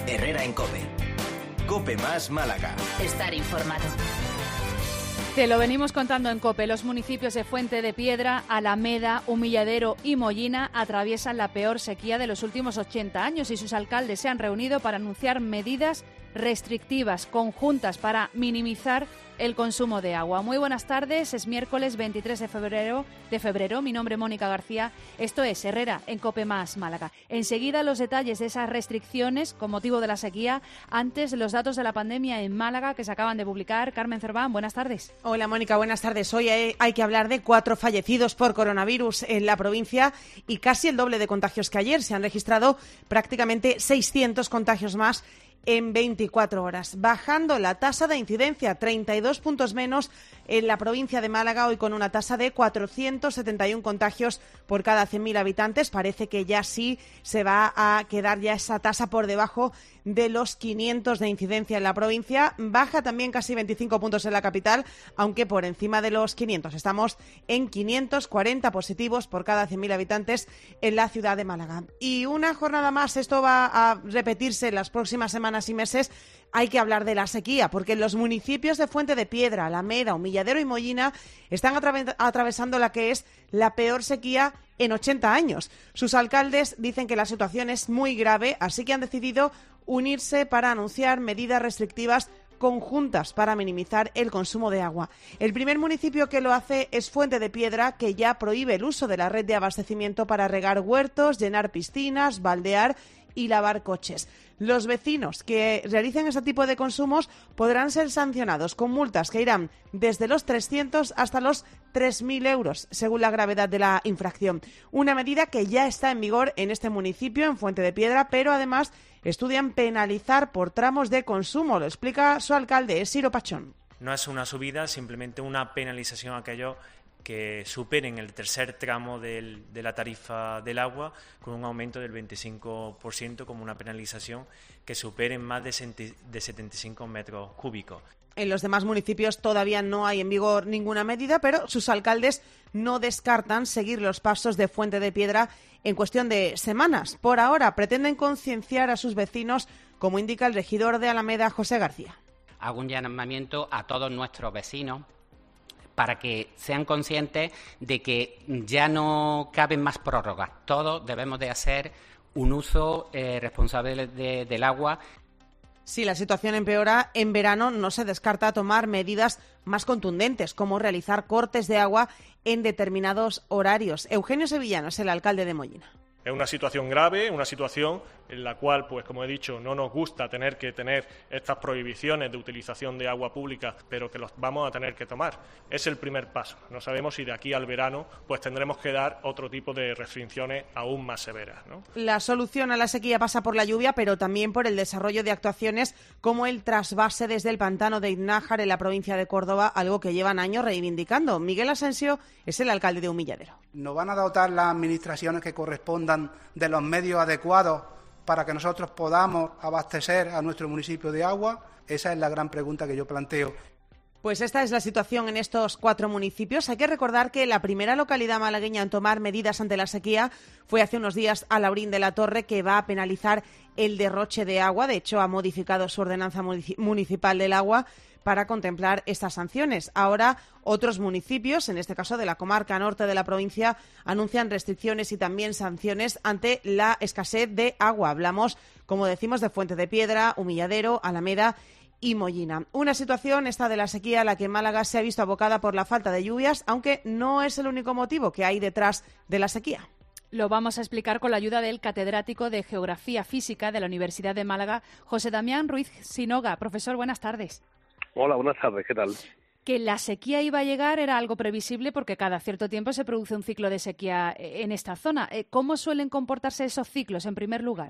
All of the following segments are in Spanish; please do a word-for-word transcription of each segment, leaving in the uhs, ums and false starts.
Herrera en COPE. COPE más Málaga. Estar informado. Te lo venimos contando en COPE. Los municipios de Fuente de Piedra, Alameda, Humilladero y Mollina atraviesan la peor sequía de los últimos ochenta años y sus alcaldes se han reunido para anunciar medidas restrictivas conjuntas para minimizar el consumo de agua. Muy buenas tardes, es miércoles veintitrés de febrero. De febrero. Mi nombre es Mónica García. Esto es Herrera en COPE más Málaga. Enseguida los detalles de esas restricciones con motivo de la sequía. Antes los datos de la pandemia en Málaga que se acaban de publicar. Carmen Cerván, buenas tardes. Hola Mónica, buenas tardes. Hoy hay, hay que hablar de cuatro fallecidos por coronavirus en la provincia y casi el doble de contagios que ayer. Se han registrado prácticamente seiscientos contagios más en veinticuatro horas, bajando la tasa de incidencia, treinta y dos puntos menos en la provincia de Málaga, hoy con una tasa de cuatrocientos setenta y uno contagios por cada cien mil habitantes. Parece que ya sí se va a quedar ya esa tasa por debajo de los quinientos de incidencia en la provincia. Baja también casi veinticinco puntos en la capital, aunque por encima de los quinientos. Estamos en quinientos cuarenta positivos por cada cien mil habitantes en la ciudad de Málaga. Y una jornada más, esto va a repetirse en las próximas semanas y meses. Hay que hablar de la sequía, porque los municipios de Fuente de Piedra, Alameda, Humilladero y Mollina están atra- atravesando la que es la peor sequía en ochenta años. Sus alcaldes dicen que la situación es muy grave, así que han decidido unirse para anunciar medidas restrictivas conjuntas para minimizar el consumo de agua. El primer municipio que lo hace es Fuente de Piedra, que ya prohíbe el uso de la red de abastecimiento para regar huertos, llenar piscinas, baldear y lavar coches. Los vecinos que realicen ese tipo de consumos podrán ser sancionados con multas que irán desde los trescientos hasta los tres mil euros, según la gravedad de la infracción. Una medida que ya está en vigor en este municipio, en Fuente de Piedra, pero además estudian penalizar por tramos de consumo. Lo explica su alcalde, Siro Pachón. No es una subida, simplemente una penalización a aquellos que superen el tercer tramo del, de la tarifa del agua, con un aumento del veinticinco por ciento como una penalización que superen más de setenta y cinco metros cúbicos. En los demás municipios todavía no hay en vigor ninguna medida, pero sus alcaldes no descartan seguir los pasos de Fuente de Piedra en cuestión de semanas. Por ahora pretenden concienciar a sus vecinos, como indica el regidor de Alameda, José García. Hago un llamamiento a todos nuestros vecinos para que sean conscientes de que ya no caben más prórrogas. Todos debemos de hacer un uso eh, responsable de, del agua. Si la situación empeora, en verano no se descarta tomar medidas más contundentes, como realizar cortes de agua en determinados horarios. Eugenio Sevillano es el alcalde de Mollina. Es una situación grave, una situación en la cual, pues como he dicho, no nos gusta tener que tener estas prohibiciones de utilización de agua pública, pero que los vamos a tener que tomar. Es el primer paso. No sabemos si de aquí al verano pues tendremos que dar otro tipo de restricciones aún más severas, ¿no? La solución a la sequía pasa por la lluvia, pero también por el desarrollo de actuaciones como el trasvase desde el pantano de Iznájar en la provincia de Córdoba, algo que llevan años reivindicando. Miguel Asensio es el alcalde de Humilladero. ¿Nos van a dotar las administraciones que correspondan de los medios adecuados para que nosotros podamos abastecer a nuestro municipio de agua? Esa es la gran pregunta que yo planteo. Pues esta es la situación en estos cuatro municipios. Hay que recordar que la primera localidad malagueña en tomar medidas ante la sequía fue hace unos días Alhaurín de la Torre, que va a penalizar el derroche de agua. De hecho, ha modificado su ordenanza municipal del agua para contemplar estas sanciones. Ahora, otros municipios, en este caso de la comarca norte de la provincia, anuncian restricciones y también sanciones ante la escasez de agua. Hablamos, como decimos, de Fuente de Piedra, Humilladero, Alameda y Mollina. Una situación, esta de la sequía, a la que Málaga se ha visto abocada por la falta de lluvias, aunque no es el único motivo que hay detrás de la sequía. Lo vamos a explicar con la ayuda del catedrático de Geografía Física de la Universidad de Málaga, José Damián Ruiz Sinoga. Profesor, buenas tardes. Hola, buenas tardes, ¿qué tal? Que la sequía iba a llegar era algo previsible porque cada cierto tiempo se produce un ciclo de sequía en esta zona. ¿Cómo suelen comportarse esos ciclos, en primer lugar?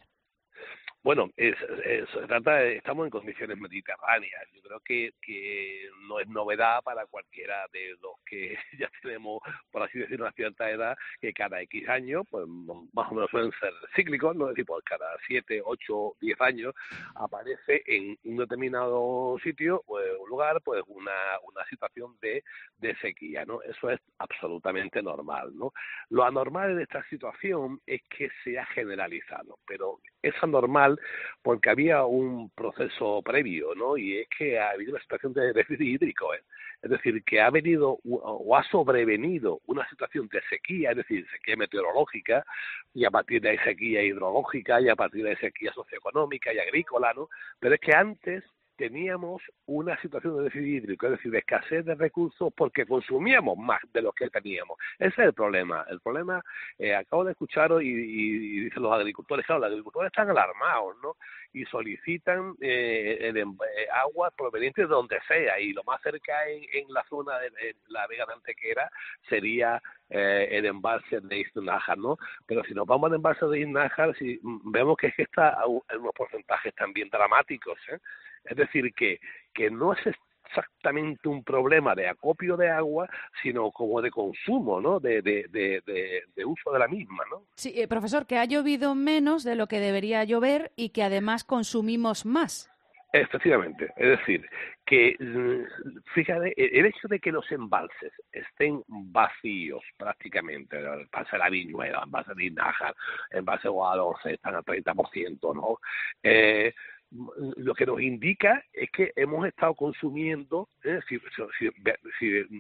Bueno, es, es, se trata de, estamos en condiciones mediterráneas. Yo creo que, que no es novedad para cualquiera de los que ya tenemos, por así decirlo, una cierta edad, que cada X años, pues más o menos suelen ser cíclicos, ¿no? Es decir, pues cada siete, ocho, diez años aparece en un determinado sitio o pues, un lugar, pues una, una situación de, de sequía, ¿no? Eso es absolutamente normal, ¿no? Lo anormal de esta situación es que se ha generalizado, pero es anormal final, porque había un proceso previo, ¿no? Y es que ha habido una situación de déficit hídrico, ¿eh? Es decir, que ha venido o ha sobrevenido una situación de sequía, es decir, sequía meteorológica, y a partir de ahí sequía hidrológica, y a partir de ahí sequía socioeconómica y agrícola, ¿no? Pero es que antes teníamos una situación de déficit hídrico, es decir, de escasez de recursos porque consumíamos más de lo que teníamos. Ese es el problema. El problema, eh, acabo de escucharos y, y, y dicen los agricultores, claro, los agricultores están alarmados, ¿no? Y solicitan eh, el, eh, agua proveniente de donde sea, y lo más cerca en, en la zona de, de la Vega de Antequera sería eh, el embalse de Iznájar, ¿no? Pero si nos vamos al embalse de Iznájar, si, vemos que es que está en unos porcentajes también dramáticos, ¿eh? Es decir, que, que no es exactamente un problema de acopio de agua, sino como de consumo, ¿no? De, de, de, de, de uso de la misma, ¿no? Sí, eh, profesor, que ha llovido menos de lo que debería llover y que además consumimos más. Efectivamente, es decir, que fíjate, el hecho de que los embalses estén vacíos prácticamente, el embalse de la Viñuela, el embalse de Iznájar, el embalse de Guadalhorce están al treinta por ciento, ¿no? Eh, lo que nos indica es que hemos estado consumiendo, ¿eh? si, si, si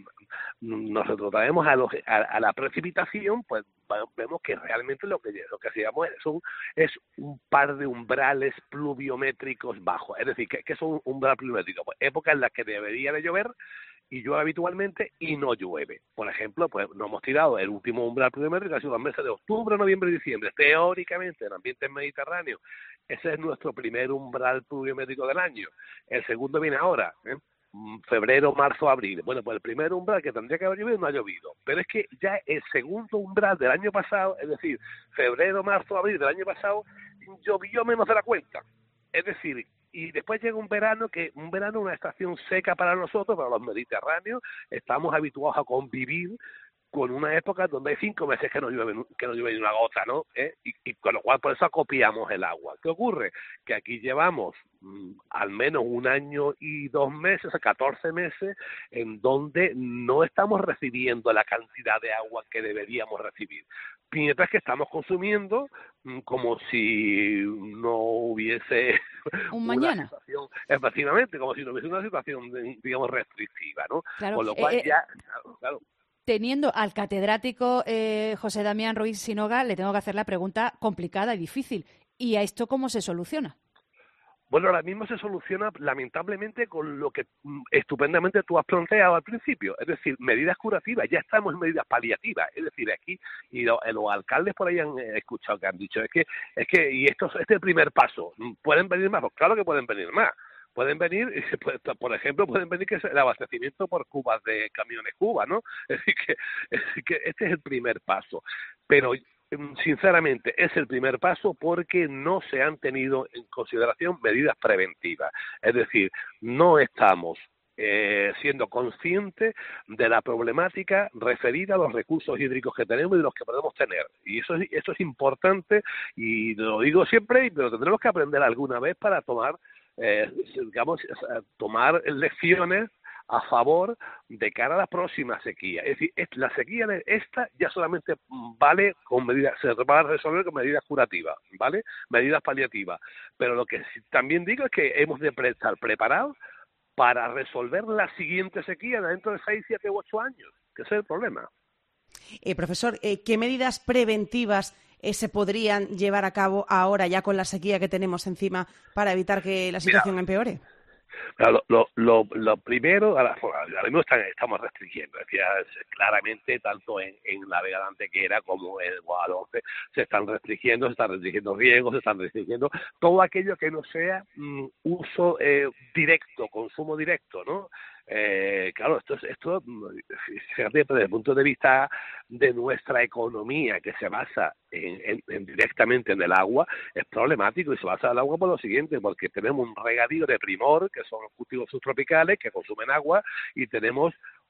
nos retrotraemos a, los, a, a la precipitación, pues vemos que realmente lo que lo que hacíamos es un, es un par de umbrales pluviométricos bajos, es decir, que, que son umbrales pluviométricos, pues, épocas en las que debería de llover y llueve habitualmente y no llueve. Por ejemplo, pues nos hemos tirado el último umbral pluviométrico, que ha sido los meses de octubre, noviembre y diciembre. Teóricamente, en ambientes mediterráneos, ese es nuestro primer umbral pluviométrico del año. El segundo viene ahora, ¿eh? febrero, marzo, abril. Bueno, pues el primer umbral que tendría que haber llovido no ha llovido. Pero es que ya el segundo umbral del año pasado, es decir, febrero, marzo, abril del año pasado, llovió menos de la cuenta. Es decir, y después llega un verano, que un verano una estación seca para nosotros, para los mediterráneos, estamos habituados a convivir con una época donde hay cinco meses que no llueve, que no llueve ni una gota, ¿no? ¿Eh? Y, y con lo cual por eso acopiamos el agua. ¿Qué ocurre? Que aquí llevamos mmm, al menos un año y dos meses, o sea, catorce meses, en donde no estamos recibiendo la cantidad de agua que deberíamos recibir. Mientras que estamos consumiendo mmm, como si no hubiese un una mañana. situación, efectivamente, como si no hubiese una situación, digamos, restrictiva, ¿no? Claro. Con lo cual eh, ya, claro, claro. Teniendo al catedrático eh, José Damián Ruiz Sinoga, le tengo que hacer la pregunta complicada y difícil. ¿Y a esto cómo se soluciona? Bueno, ahora mismo se soluciona lamentablemente con lo que mm, estupendamente tú has planteado al principio, es decir, medidas curativas, ya estamos en medidas paliativas, es decir, aquí, y lo, los alcaldes por ahí han eh, escuchado que han dicho, es que, es que, y esto este es el primer paso, ¿pueden venir más? Pues claro que pueden venir más. Pueden venir, por ejemplo, pueden venir que es el abastecimiento por cubas de camiones Cuba, ¿no? Es decir, que, es decir, que este es el primer paso. Pero, sinceramente, es el primer paso porque no se han tenido en consideración medidas preventivas. Es decir, no estamos eh, siendo conscientes de la problemática referida a los recursos hídricos que tenemos y de los que podemos tener. Y eso es, eso es importante y lo digo siempre, pero tendremos que aprender alguna vez para tomar Eh, digamos, tomar lecciones a favor de cara a la próxima sequía. Es decir, la sequía de esta ya solamente vale con medidas, se va a resolver con medidas curativas, ¿vale? Medidas paliativas. Pero lo que también digo es que hemos de estar preparados para resolver la siguiente sequía dentro de seis, siete u ocho años, que ese es el problema. Eh, profesor, eh, ¿qué medidas preventivas eh, se podrían llevar a cabo ahora ya con la sequía que tenemos encima para evitar que la situación Mira, empeore? Lo, lo, lo, lo primero, ahora, ahora mismo están, estamos restringiendo, decía, claramente tanto en, en la Vega de Antequera como en Guadalhorce se están restringiendo, se están restringiendo riegos, se están restringiendo todo aquello que no sea mm, uso eh, directo, consumo directo, ¿no? Eh, claro, esto, esto fíjate, desde el punto de vista de nuestra economía, que se basa en, en, en directamente en el agua, es problemático y se basa en el agua por lo siguiente, porque tenemos un regadío de primor, que son cultivos subtropicales que consumen agua, y tenemos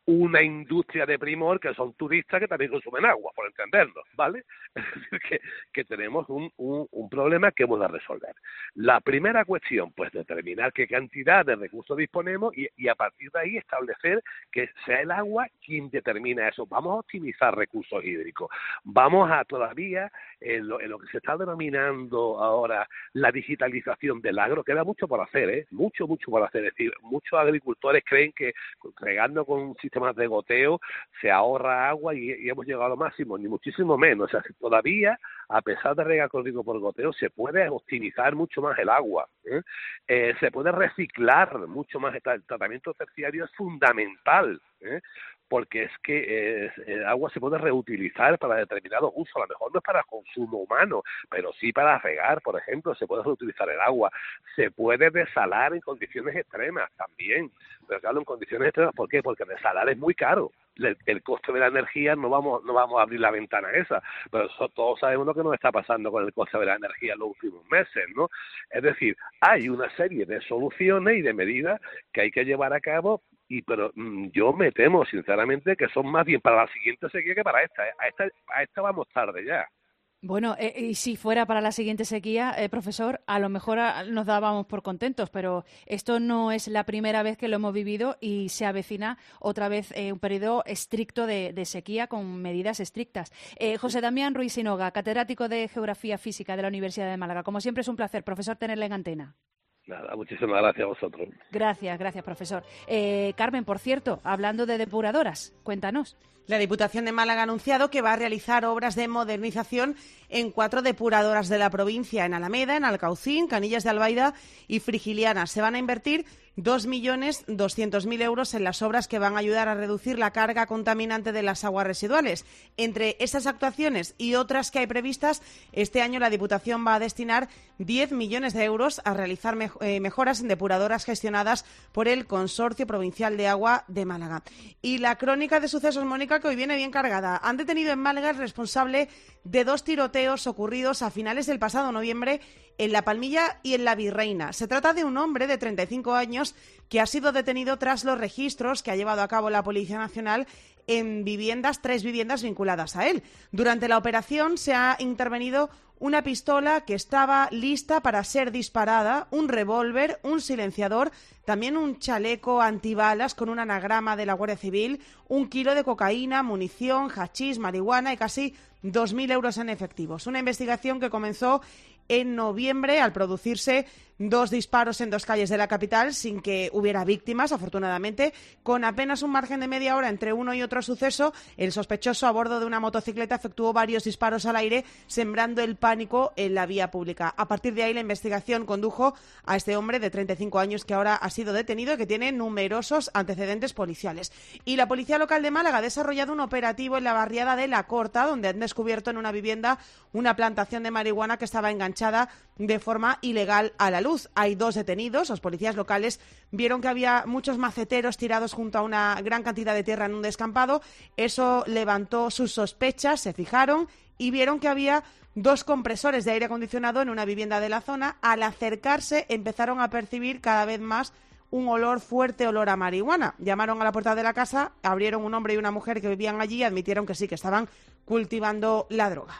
una industria de primor que son turistas que también consumen agua, por entendernos, ¿vale? Es decir, que, que tenemos un, un, un problema que hemos de resolver. La primera cuestión, pues determinar qué cantidad de recursos disponemos y, y a partir de ahí establecer que sea el agua quien determina eso. Vamos a optimizar recursos hídricos. Vamos a todavía, en lo, en lo que se está denominando ahora la digitalización del agro, queda mucho por hacer, ¿eh? Mucho, mucho por hacer. Es decir, muchos agricultores creen que regando con un sistema de goteo se ahorra agua y, y hemos llegado a lo máximo, ni muchísimo menos. O sea, todavía, a pesar de regar con riego por goteo, se puede optimizar mucho más el agua, ¿eh? Eh, se puede reciclar mucho más. El tratamiento terciario es fundamental, ¿eh? Porque es que eh, el agua se puede reutilizar para determinados usos, a lo mejor no es para consumo humano, pero sí para regar, por ejemplo, se puede reutilizar el agua, se puede desalar en condiciones extremas también, pero claro, en condiciones extremas, ¿por qué? Porque desalar es muy caro. El, el coste de la energía no vamos no vamos a abrir la ventana esa, pero eso, todos sabemos lo que nos está pasando con el coste de la energía en los últimos meses, ¿no? Es decir, hay una serie de soluciones y de medidas que hay que llevar a cabo, y pero mmm, yo me temo sinceramente que son más bien para la siguiente sequía que para esta, ¿eh? a esta a esta vamos tarde ya. Bueno, eh, y si fuera para la siguiente sequía, eh, profesor, a lo mejor a, nos dábamos por contentos, pero esto no es la primera vez que lo hemos vivido y se avecina otra vez eh, un periodo estricto de, de sequía con medidas estrictas. Eh, José Damián Ruiz Sinoga, catedrático de Geografía Física de la Universidad de Málaga. Como siempre es un placer, profesor, tenerle en antena. Nada, muchísimas gracias a vosotros. Gracias, gracias, profesor. Eh, Carmen, por cierto, hablando de depuradoras, cuéntanos. La Diputación de Málaga ha anunciado que va a realizar obras de modernización en cuatro depuradoras de la provincia, en Alameda, en Alcaucín, Canillas de Albaida y Frigiliana. Se van a invertir dos millones doscientos mil euros en las obras que van a ayudar a reducir la carga contaminante de las aguas residuales. Entre esas actuaciones y otras que hay previstas, este año la Diputación va a destinar diez millones de euros a realizar mej- eh, mejoras en depuradoras gestionadas por el Consorcio Provincial de Agua de Málaga. Y la crónica de sucesos, Mónica, que hoy viene bien cargada. Han detenido en Málaga el responsable de dos tiroteos ocurridos a finales del pasado noviembre en La Palmilla y en La Virreina. Se trata de un hombre de treinta y cinco años que ha sido detenido tras los registros que ha llevado a cabo la Policía Nacional en viviendas, tres viviendas vinculadas a él. Durante la operación se ha intervenido una pistola que estaba lista para ser disparada, un revólver, un silenciador, también un chaleco antibalas con un anagrama de la Guardia Civil, un kilo de cocaína, munición, hachís, marihuana y casi dos mil euros en efectivos. Una investigación que comenzó en noviembre al producirse dos disparos en dos calles de la capital sin que hubiera víctimas, afortunadamente. Con apenas un margen de media hora entre uno y otro suceso, el sospechoso a bordo de una motocicleta efectuó varios disparos al aire, sembrando el pánico en la vía pública. A partir de ahí, la investigación condujo a este hombre de treinta y cinco años que ahora ha sido detenido y que tiene numerosos antecedentes policiales. Y la Policía Local de Málaga ha desarrollado un operativo en la barriada de La Corta, donde han descubierto en una vivienda una plantación de marihuana que estaba enganchada de forma ilegal a la luz. Hay dos detenidos. Los policías locales vieron que había muchos maceteros tirados junto a una gran cantidad de tierra en un descampado. Eso levantó sus sospechas, se fijaron y vieron que había dos compresores de aire acondicionado en una vivienda de la zona. Al acercarse empezaron a percibir cada vez más un olor fuerte, olor a marihuana. Llamaron a la puerta de la casa, abrieron un hombre y una mujer que vivían allí y admitieron que sí, que estaban cultivando la droga.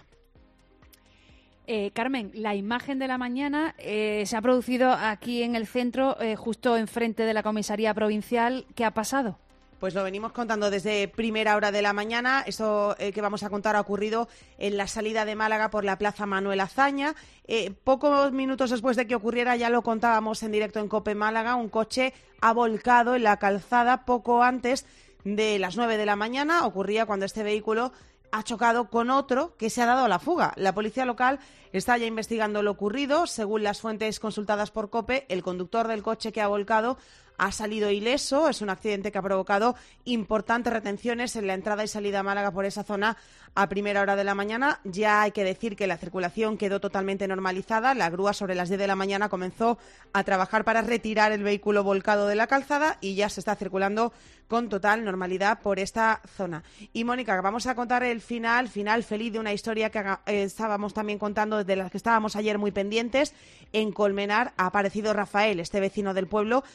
Eh, Carmen, la imagen de la mañana eh, se ha producido aquí en el centro, eh, justo enfrente de la comisaría provincial. ¿Qué ha pasado? Pues lo venimos contando desde primera hora de la mañana. Eso eh, que vamos a contar ha ocurrido en la salida de Málaga por la Plaza Manuel Azaña. Eh, pocos minutos después de que ocurriera, ya lo contábamos en directo en COPE Málaga, un coche ha volcado en la calzada poco antes de las nueve de la mañana. Ocurría cuando este vehículo ha chocado con otro que se ha dado a la fuga. La policía local está ya investigando lo ocurrido. Según las fuentes consultadas por COPE, el conductor del coche que ha volcado ha salido ileso. Es un accidente que ha provocado importantes retenciones en la entrada y salida a Málaga por esa zona a primera hora de la mañana. Ya hay que decir que la circulación quedó totalmente normalizada. La grúa sobre las diez de la mañana comenzó a trabajar para retirar el vehículo volcado de la calzada y ya se está circulando con total normalidad por esta zona. Y Mónica, vamos a contar el final, final feliz de una historia que eh, estábamos también contando, de las que estábamos ayer muy pendientes. En Colmenar ha aparecido Rafael, este vecino del pueblo que desapareció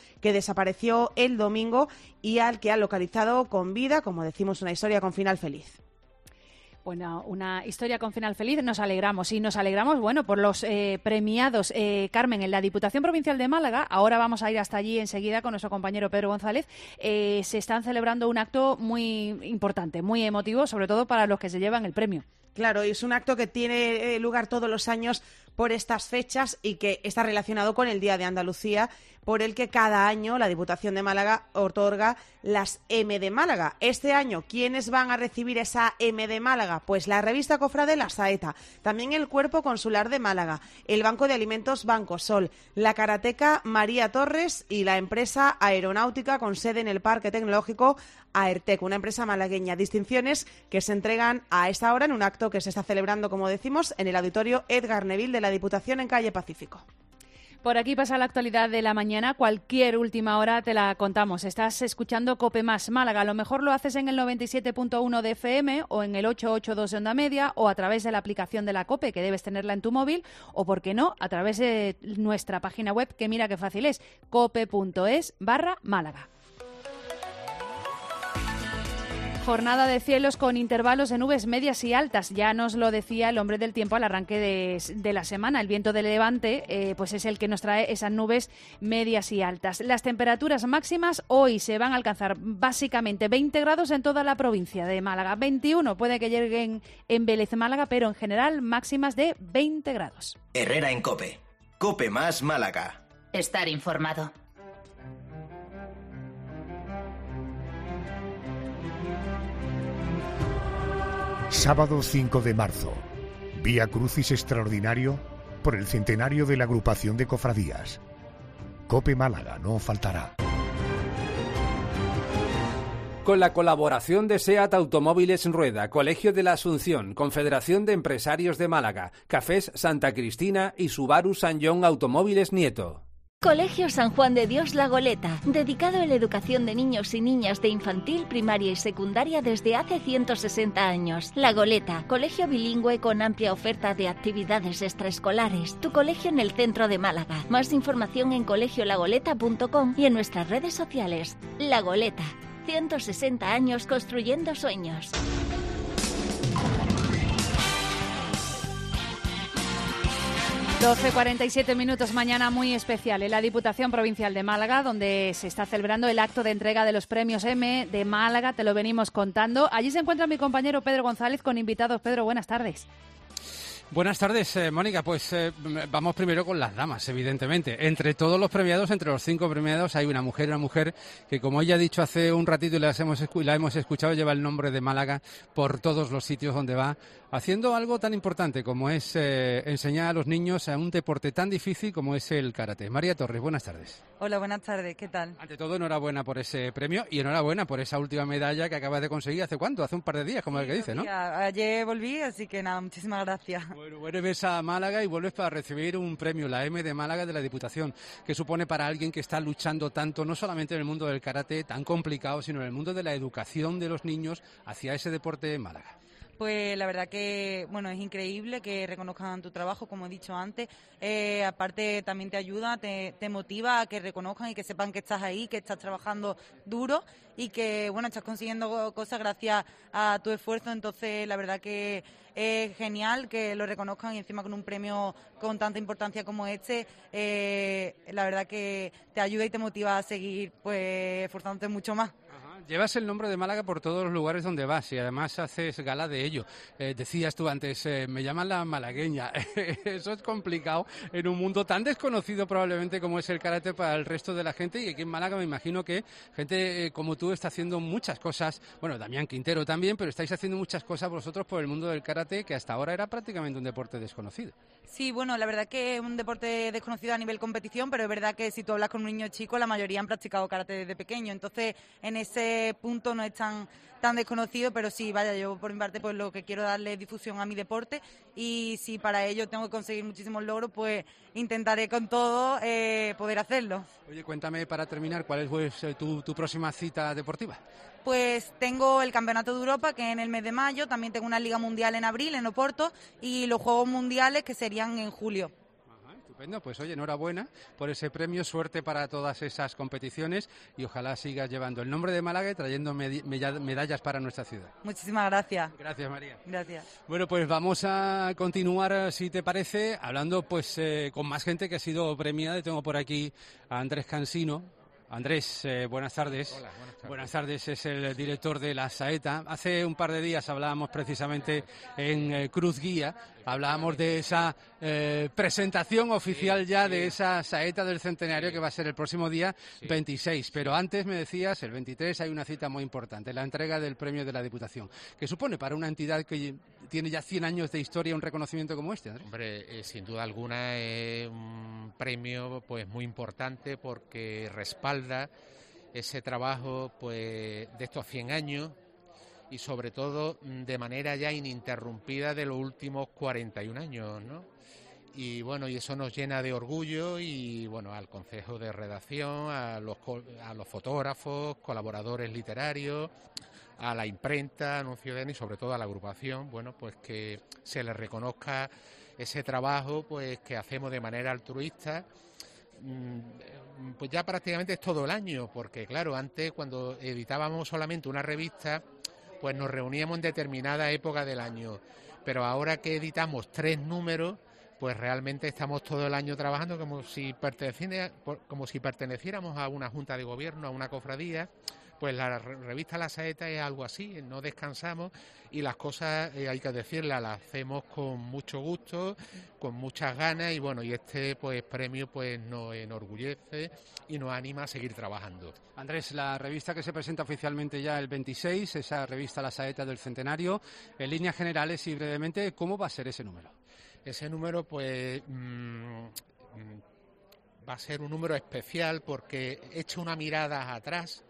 desapareció el domingo y al que han localizado con vida, como decimos, una historia con final feliz. Bueno, una historia con final feliz, nos alegramos y nos alegramos, bueno, por los eh, premiados. Eh, Carmen, en la Diputación Provincial de Málaga, ahora vamos a ir hasta allí enseguida con nuestro compañero Pedro González, eh, se están celebrando un acto muy importante, muy emotivo, sobre todo para los que se llevan el premio. Claro, es un acto que tiene lugar todos los años por estas fechas y que está relacionado con el Día de Andalucía, por el que cada año la Diputación de Málaga otorga las M de Málaga. Este año, ¿quiénes van a recibir esa M de Málaga? Pues la revista Cofrade La Saeta, también el Cuerpo Consular de Málaga, el Banco de Alimentos Bancosol, la Karateca María Torres y la empresa aeronáutica con sede en el Parque Tecnológico Aertec, una empresa malagueña. Distinciones que se entregan a esta hora en un acto que se está celebrando, como decimos, en el Auditorio Edgar Neville de la Diputación en Calle Pacífico. Por aquí pasa la actualidad de la mañana. Cualquier última hora te la contamos. Estás escuchando COPE Más Málaga. A lo mejor lo haces en el noventa y siete punto uno de F M o en el ochocientos ochenta y dos de Onda Media o a través de la aplicación de la COPE, que debes tenerla en tu móvil, o, por qué no, a través de nuestra página web, que mira qué fácil es, cope.es barra Málaga. Jornada de cielos con intervalos de nubes medias y altas. Ya nos lo decía el hombre del tiempo al arranque de, de la semana. El viento de levante eh, pues es el que nos trae esas nubes medias y altas. Las temperaturas máximas hoy se van a alcanzar básicamente veinte grados en toda la provincia de Málaga. veintiuno puede que lleguen en Vélez, Málaga, pero en general máximas de veinte grados. Herrera en COPE. COPE Más Málaga. Estar informado. Sábado cinco de marzo, Vía Crucis extraordinario por el centenario de la agrupación de cofradías. COPE Málaga no faltará. Con la colaboración de SEAT Automóviles Rueda, Colegio de la Asunción, Confederación de Empresarios de Málaga, Cafés Santa Cristina y Subaru San John Automóviles Nieto. Colegio San Juan de Dios La Goleta, dedicado a la educación de niños y niñas de infantil, primaria y secundaria desde hace ciento sesenta años. La Goleta, colegio bilingüe con amplia oferta de actividades extraescolares. Tu colegio en el centro de Málaga. Más información en colegio la goleta punto com y en nuestras redes sociales. La Goleta, ciento sesenta años construyendo sueños. doce cuarenta y siete minutos, mañana muy especial en la Diputación Provincial de Málaga, donde se está celebrando el acto de entrega de los premios M de Málaga, te lo venimos contando. Allí se encuentra mi compañero Pedro González con invitados. Pedro, buenas tardes. Buenas tardes, eh, Mónica. Pues eh, vamos primero con las damas, evidentemente. Entre todos los premiados, entre los cinco premiados, hay una mujer, una mujer que, como ella ha dicho hace un ratito y las hemos, la hemos escuchado, lleva el nombre de Málaga por todos los sitios donde va, haciendo algo tan importante como es eh, enseñar a los niños a un deporte tan difícil como es el karate. María Torres, buenas tardes. Hola, buenas tardes, ¿qué tal? Ante todo, enhorabuena por ese premio y enhorabuena por esa última medalla que acabas de conseguir. ¿Hace cuánto? Hace un par de días, como sí, el que dice, ¿no? Ayer volví, así que nada, muchísimas gracias. Bueno, vuelves a Málaga y vuelves para recibir un premio, la M de Málaga de la Diputación, que supone para alguien que está luchando tanto, no solamente en el mundo del karate, tan complicado, sino en el mundo de la educación de los niños hacia ese deporte de Málaga. Pues la verdad que, bueno, es increíble que reconozcan tu trabajo, como he dicho antes. Eh, aparte también te ayuda, te, te motiva a que reconozcan y que sepan que estás ahí, que estás trabajando duro y que, bueno, estás consiguiendo cosas gracias a tu esfuerzo. Entonces, la verdad que es genial que lo reconozcan y encima con un premio con tanta importancia como este, eh, la verdad que te ayuda y te motiva a seguir, pues, esforzándote mucho más. Llevas el nombre de Málaga por todos los lugares donde vas y además haces gala de ello. Eh, decías tú antes, eh, me llaman la malagueña. Eso es complicado en un mundo tan desconocido probablemente como es el karate para el resto de la gente, y aquí en Málaga me imagino que gente eh, como tú está haciendo muchas cosas. Bueno, Damián Quintero también, pero estáis haciendo muchas cosas vosotros por el mundo del karate, que hasta ahora era prácticamente un deporte desconocido. Sí, bueno, la verdad que es un deporte desconocido a nivel competición, pero es verdad que si tú hablas con un niño chico, la mayoría han practicado karate desde pequeño. Entonces, en ese punto no es tan, tan desconocido, pero sí, vaya, yo por mi parte pues lo que quiero darle difusión a mi deporte, y si para ello tengo que conseguir muchísimos logros, pues intentaré con todo eh, poder hacerlo. Oye, cuéntame para terminar, ¿cuál es pues, tu, tu próxima cita deportiva? Pues tengo el Campeonato de Europa, que es en el mes de mayo, también tengo una Liga Mundial en abril en Oporto y los Juegos Mundiales, que serían en julio. Estupendo, pues oye, enhorabuena por ese premio, suerte para todas esas competiciones y ojalá sigas llevando el nombre de Málaga y trayendo med- medallas para nuestra ciudad. Muchísimas gracias. Gracias, María. Gracias. Bueno, pues vamos a continuar, si te parece, hablando pues eh, con más gente que ha sido premiada. Tengo por aquí a Andrés Cansino. Andrés, eh, buenas tardes. Hola, buenas tardes. Buenas tardes, es el director de La Saeta. Hace un par de días hablábamos precisamente en eh, Cruz Guía, hablábamos de esa eh, presentación oficial ya de esa Saeta del Centenario que va a ser el próximo día veintiséis. Pero antes me decías, el veintitrés hay una cita muy importante, la entrega del premio de la Diputación, que supone para una entidad que tiene ya cien años de historia un reconocimiento como este, Andrés. Hombre, eh, sin duda alguna es un premio pues muy importante porque respalda ese trabajo pues de estos cien años y sobre todo de manera ya ininterrumpida de los últimos cuarenta y un años, ¿no? Y bueno, y eso nos llena de orgullo y bueno, al Consejo de Redacción, a los, a los fotógrafos, colaboradores literarios, a la imprenta, Anuncio de y sobre todo a la agrupación, bueno, pues que se les reconozca ese trabajo pues que hacemos de manera altruista. Pues ya prácticamente es todo el año, porque claro, antes cuando editábamos solamente una revista, pues nos reuníamos en determinada época del año, pero ahora que editamos tres números, pues realmente estamos todo el año trabajando como si perteneciera, como si perteneciéramos a una junta de gobierno, a una cofradía. Pues la revista La Saeta es algo así, no descansamos y las cosas, eh, hay que decirlas, las hacemos con mucho gusto, con muchas ganas y bueno, y este pues premio pues nos enorgullece y nos anima a seguir trabajando. Andrés, la revista que se presenta oficialmente ya el veintiséis, esa revista La Saeta del Centenario, en líneas generales y brevemente, ¿cómo va a ser ese número? Ese número pues mmm, va a ser un número especial porque echa una mirada atrás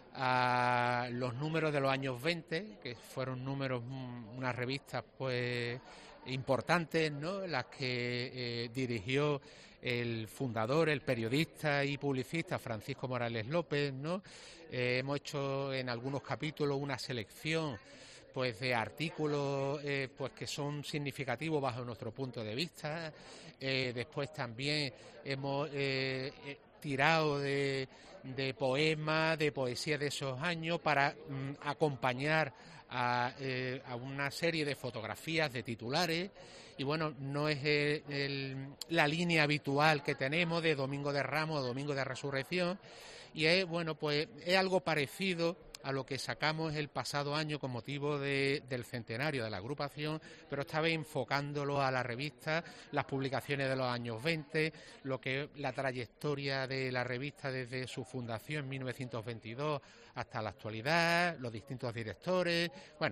a los números de los años veinte, que fueron números, unas revistas pues importantes, ¿no? Las que eh, dirigió el fundador, el periodista y publicista Francisco Morales López, ¿no? Eh, hemos hecho en algunos capítulos una selección pues de artículos eh, pues que son significativos bajo nuestro punto de vista. Eh, después también hemos eh, eh, tirado de de poemas, de poesía de esos años para mm, acompañar a, eh, a una serie de fotografías de titulares y bueno, no es el, el, la línea habitual que tenemos de Domingo de Ramos o Domingo de Resurrección y es bueno pues es algo parecido a lo que sacamos el pasado año con motivo de, del centenario de la agrupación, pero esta vez enfocándolo a la revista, las publicaciones de los años veinte, lo que es la trayectoria de la revista desde su fundación en mil novecientos veintidós hasta la actualidad, los distintos directores, bueno,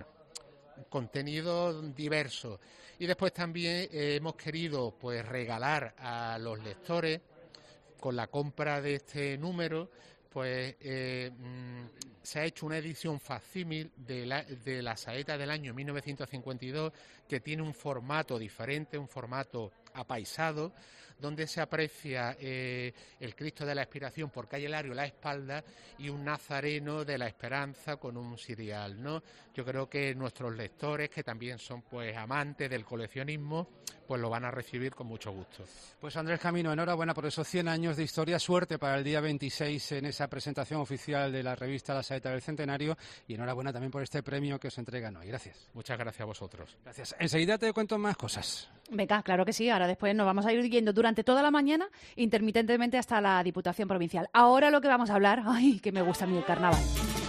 contenido diverso. Y después también eh, hemos querido pues regalar a los lectores con la compra de este número pues eh, se ha hecho una edición facsímil de la, de la Saeta del año mil novecientos cincuenta y dos que tiene un formato diferente, un formato apaisado, donde se aprecia eh, el Cristo de la Expiración por calle Lario la espalda y un Nazareno de la Esperanza con un cirial, ¿no? Yo creo que nuestros lectores, que también son pues amantes del coleccionismo, pues lo van a recibir con mucho gusto. Pues Andrés Camino, enhorabuena por esos cien años de historia, suerte para el día veintiséis en esa presentación oficial de la revista La Saeta del Centenario y enhorabuena también por este premio que os entregan hoy. Gracias. Muchas gracias a vosotros. Gracias. Enseguida te cuento más cosas. Venga, claro que sí. Ahora después nos vamos a ir yendo durante toda la mañana, intermitentemente hasta la Diputación Provincial. Ahora lo que vamos a hablar, ay, que me gusta a mí el carnaval.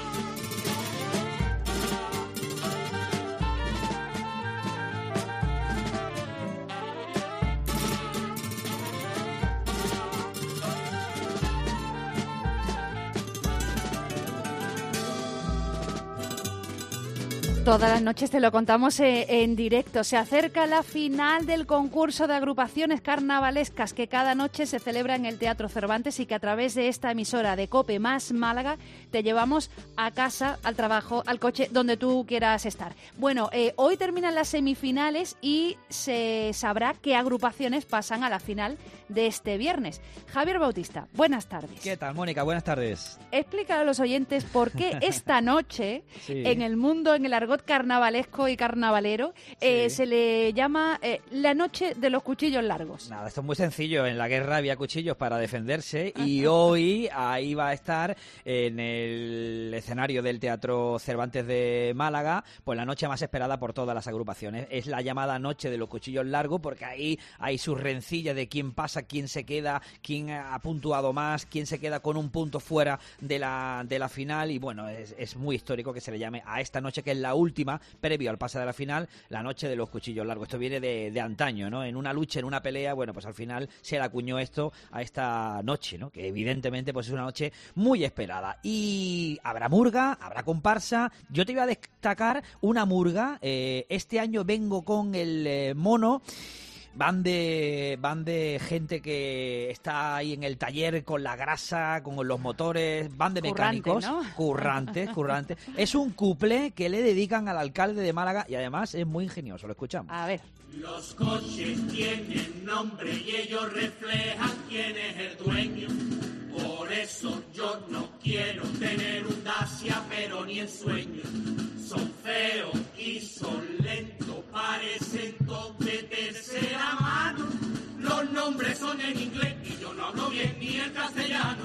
Todas las noches te lo contamos eh, en directo. Se acerca la final del concurso de agrupaciones carnavalescas que cada noche se celebra en el Teatro Cervantes y que a través de esta emisora de COPE más Málaga te llevamos a casa, al trabajo, al coche, donde tú quieras estar. Bueno, eh, hoy terminan las semifinales y se sabrá qué agrupaciones pasan a la final de este viernes. Javier Bautista, buenas tardes. ¿Qué tal, Mónica? Buenas tardes. Explícale a los oyentes por qué esta noche sí. en el mundo, en el argot complot carnavalesco y carnavalero. Eh, se le llama eh, la noche de los cuchillos largos. Nada, esto es muy sencillo. En la guerra había cuchillos para defenderse y hoy ahí va a estar en el escenario del Teatro Cervantes de Málaga, pues la noche más esperada por todas las agrupaciones. Es la llamada noche de los cuchillos largos porque ahí hay sus rencillas de quién pasa, quién se queda, quién ha puntuado más, quién se queda con un punto fuera de la, de la final y bueno, es, es muy histórico que se le llame a esta noche que es la última, previo al pase de la final, la noche de los cuchillos largos. Esto viene de, de antaño, ¿no? En una lucha, en una pelea, bueno, pues al final se le acuñó esto a esta noche, ¿no? Que evidentemente pues es una noche muy esperada. Y habrá murga, habrá comparsa. Yo te iba a destacar una murga. Eh, este año vengo con el eh, mono. Van de van de gente que está ahí en el taller con la grasa, con los motores, van de mecánicos, Currante, ¿no? currantes, currantes. Es un cuplé que le dedican al alcalde de Málaga y además es muy ingenioso, lo escuchamos. A ver. Los coches tienen nombre y ellos reflejan quién es el dueño. Por eso yo no quiero tener un Dacia, pero ni en sueño. Son feos y son lentos, parecen todos de tercera mano. Los nombres son en inglés y yo no hablo bien ni el castellano.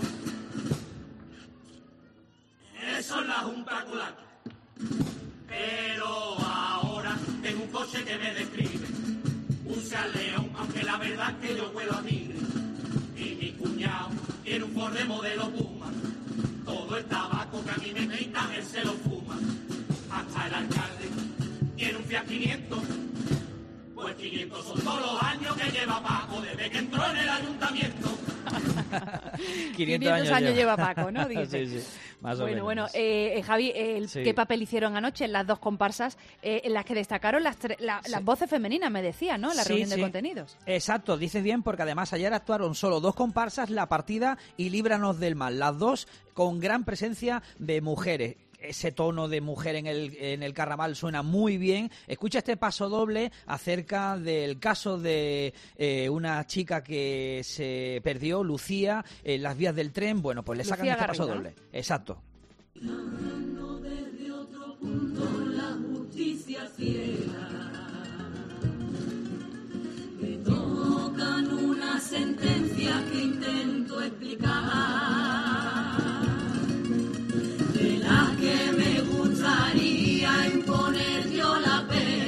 Eso es la Junta Culaca. Pero ahora tengo un coche que me describe. Un Seat León, aunque la verdad es que yo huelo a tigre. Y mi cuñado tiene un Ford de modelo Puma. Todo el tabaco que a mí me quitan, él se lo fuma. Hasta el alcalde tiene un Fiat quinientos. Pues quinientos son todos los años que lleva Paco desde que entró en el ayuntamiento. quinientos años, años lleva Paco, ¿no? Sí, sí, más bueno, o menos. bueno, eh, Javi, el, Sí. ¿qué papel hicieron anoche en las dos comparsas eh, en las que destacaron las, tre- la- Sí. las voces femeninas, me decía, ¿no? La Sí, reunión sí. de contenidos. Exacto, dices bien, porque además ayer actuaron solo dos comparsas, La Partida y Líbranos del Mal, las dos con gran presencia de mujeres. Ese tono de mujer en el, en el carnaval suena muy bien. Escucha este paso doble acerca del caso de eh, una chica que se perdió, Lucía, en las vías del tren. Bueno, pues le sacan Lucía este paso Garrido, doble. Exacto. Desde otro punto la justicia ciega. Me tocan una sentencia que intento explicar. De la que me gustaría imponer yo la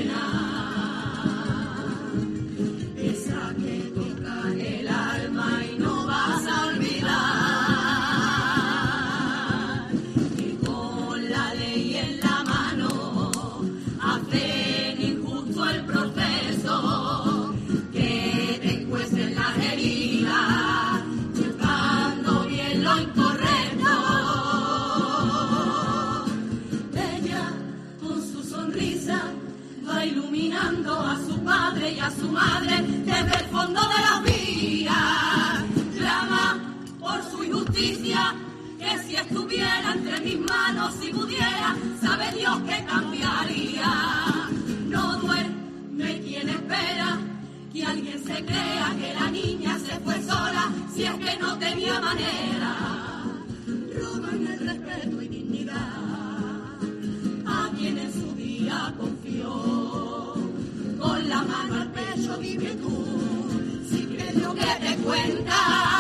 pena. Esa que toca el alma y no vas a olvidar. Y con la ley en la mano hacen injusto el proceso. Que te cuecen las heridas, buscando bien lo incorrecto. Ella con su sonrisa va iluminando a su padre y a su madre desde el fondo de la vía. Clama por su injusticia, que si estuviera entre mis manos, si pudiera, sabe Dios que cambiaría. No duerme quien espera que alguien se crea que la niña se fue sola, si es que no tenía manera. Roban el respeto y dignidad a quien en su día confió. Con la mano al pecho vive tú, si crees lo que te cuenta.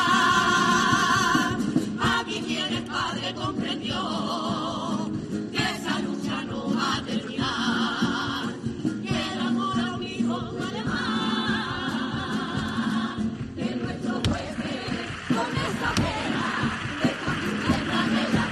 Aquí quien es padre comprendió que esa lucha no va a terminar, que el amor a un hijo duele más, que nuestros jueces con esa pena dejan tu tierra de las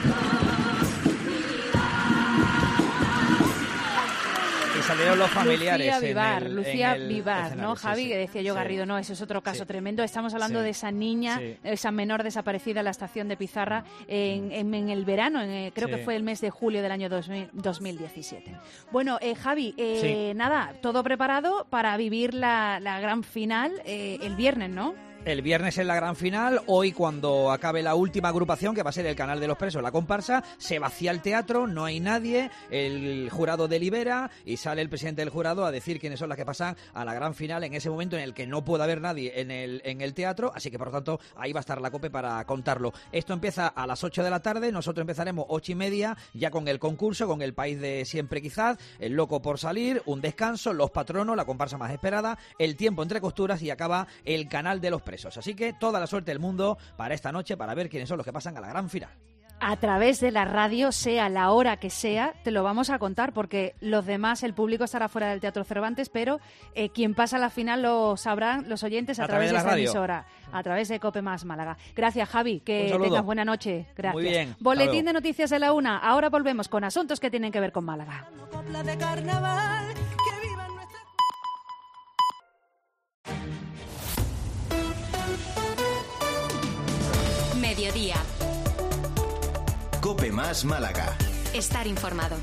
Y salieron los familiares. Lucía en Vivar, el- Lucía en el Vivar, escenario, ¿no, sí, Javi? sí. Que decía yo, Sí. Garrido, no, eso es otro caso Sí. tremendo. Estamos hablando Sí. de esa niña, Sí. esa menor desaparecida en la estación de Pizarra en, en- en el verano, en, eh, creo Sí. que fue el mes de julio del año dos mil, dos mil diecisiete. Bueno, eh, Javi, eh, Sí. nada, todo preparado para vivir la, la gran final eh, el viernes, ¿no? El viernes es la gran final, hoy cuando acabe la última agrupación, que va a ser el Canal de los Presos, la comparsa, se vacía el teatro, no hay nadie, el jurado delibera y sale el presidente del jurado a decir quiénes son las que pasan a la gran final en ese momento en el que no puede haber nadie en el, en el teatro, así que por lo tanto ahí va a estar la COPE para contarlo. Esto empieza a las ocho de la tarde, nosotros empezaremos ocho y media ya con el concurso, con el país de siempre quizás, el loco por salir, un descanso, los patronos, la comparsa más esperada, el tiempo entre costuras y acaba el Canal de los Presos. Así que toda la suerte del mundo para esta noche, para ver quiénes son los que pasan a la gran final. A través de la radio, sea la hora que sea, te lo vamos a contar, porque los demás, el público estará fuera del Teatro Cervantes, pero eh, quien pasa a la final lo sabrán los oyentes a, a través, través de, de esta radio. emisora, a través de COPE Más Málaga. Gracias, Javi, que tengas buena noche. Gracias. Muy bien. Boletín de noticias de la una. Ahora volvemos con asuntos que tienen que ver con Málaga. De carnaval, que viva nuestra... Mediodía. COPE Más Málaga. Estar informado.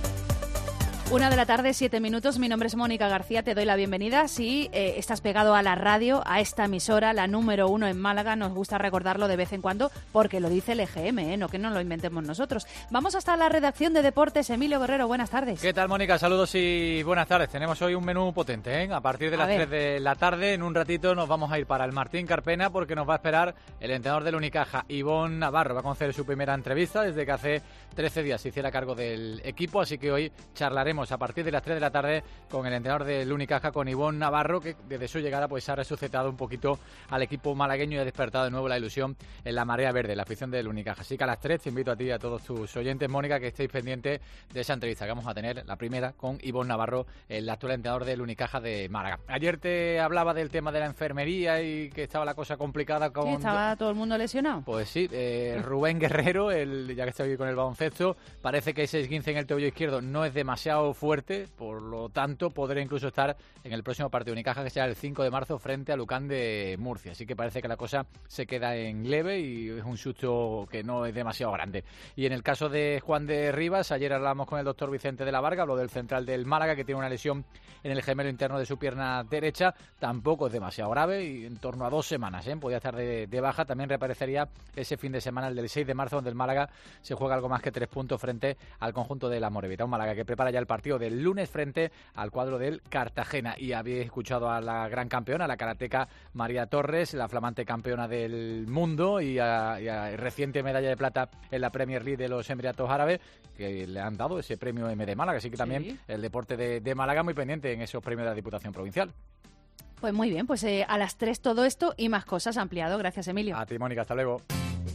Una de la tarde, siete minutos. Mi nombre es Mónica García. Te doy la bienvenida. Si eh, estás pegado a la radio, a esta emisora, la número uno en Málaga, nos gusta recordarlo de vez en cuando porque lo dice el E G M, ¿eh? No que no lo inventemos nosotros. Vamos hasta la redacción de deportes. Emilio Guerrero, buenas tardes. ¿Qué tal, Mónica? Saludos y buenas tardes. Tenemos hoy un menú potente, ¿eh? A partir de las tres de la tarde, en un ratito nos vamos a ir para el Martín Carpena porque nos va a esperar el entrenador del Unicaja, Ivón Navarro. Va a conceder su primera entrevista desde que hace trece días se hiciera cargo del equipo, así que hoy charlaremos a partir de las tres de la tarde con el entrenador del Unicaja, con Ivón Navarro, que desde su llegada pues ha resucitado un poquito al equipo malagueño y ha despertado de nuevo la ilusión en la marea verde, la afición del Unicaja. Así que a las tres te invito a ti y a todos tus oyentes, Mónica, que estéis pendientes de esa entrevista que vamos a tener, la primera con Ivón Navarro, el actual entrenador del Unicaja de Málaga. Ayer te hablaba del tema de la enfermería y que estaba la cosa complicada con... Sí, estaba todo el mundo lesionado. Pues sí, eh, Rubén Guerrero, el, ya que está aquí con el baloncesto, parece que ese esguince en el tobillo izquierdo no es demasiado fuerte, por lo tanto podrá incluso estar en el próximo partido de Unicaja, que será el cinco de marzo frente a Lucán de Murcia, así que parece que la cosa se queda en leve y es un susto que no es demasiado grande. Y en el caso de Juan de Rivas, ayer hablamos con el doctor Vicente de la Varga, habló del central del Málaga, que tiene una lesión en el gemelo interno de su pierna derecha, tampoco es demasiado grave y en torno a dos semanas, ¿eh? podría estar de, de baja. También reaparecería ese fin de semana, el del seis de marzo, donde el Málaga se juega algo más que tres puntos frente al conjunto de la Morevita, un Málaga que prepara ya el partido del lunes frente al cuadro del Cartagena. Y habéis escuchado a la gran campeona, la karateca María Torres, la flamante campeona del mundo y a, y a reciente medalla de plata en la Premier League de los Emiratos Árabes, que le han dado ese premio M de Málaga, así que también sí. El deporte de, de Málaga muy pendiente en esos premios de la Diputación Provincial. Pues muy bien, pues eh, a las tres todo esto y más cosas ampliado. Gracias, Emilio. A ti, Mónica, hasta luego.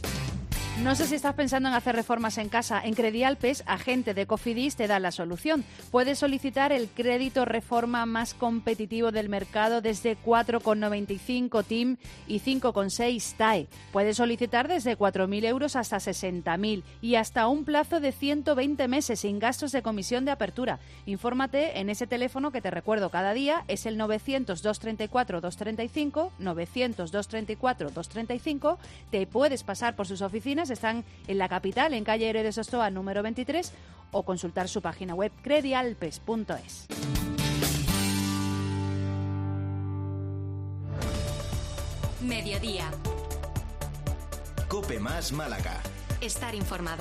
No sé si estás pensando en hacer reformas en casa. En Credialpes, agente de Cofidis, te da la solución. Puedes solicitar el crédito reforma más competitivo del mercado desde cuatro coma noventa y cinco T I M y cinco coma seis T A E. Puedes solicitar desde cuatro mil euros hasta sesenta mil y hasta un plazo de ciento veinte meses sin gastos de comisión de apertura. Infórmate en ese teléfono que te recuerdo cada día, es el novecientos, doscientos treinta y cuatro, doscientos treinta y cinco, novecientos, doscientos treinta y cuatro, doscientos treinta y cinco. Te puedes pasar por sus oficinas. Están en la capital, en calle Héroe de Sostoa número veintitrés, o consultar su página web credialpes punto es. Mediodía. COPE Más Málaga. Estar informado.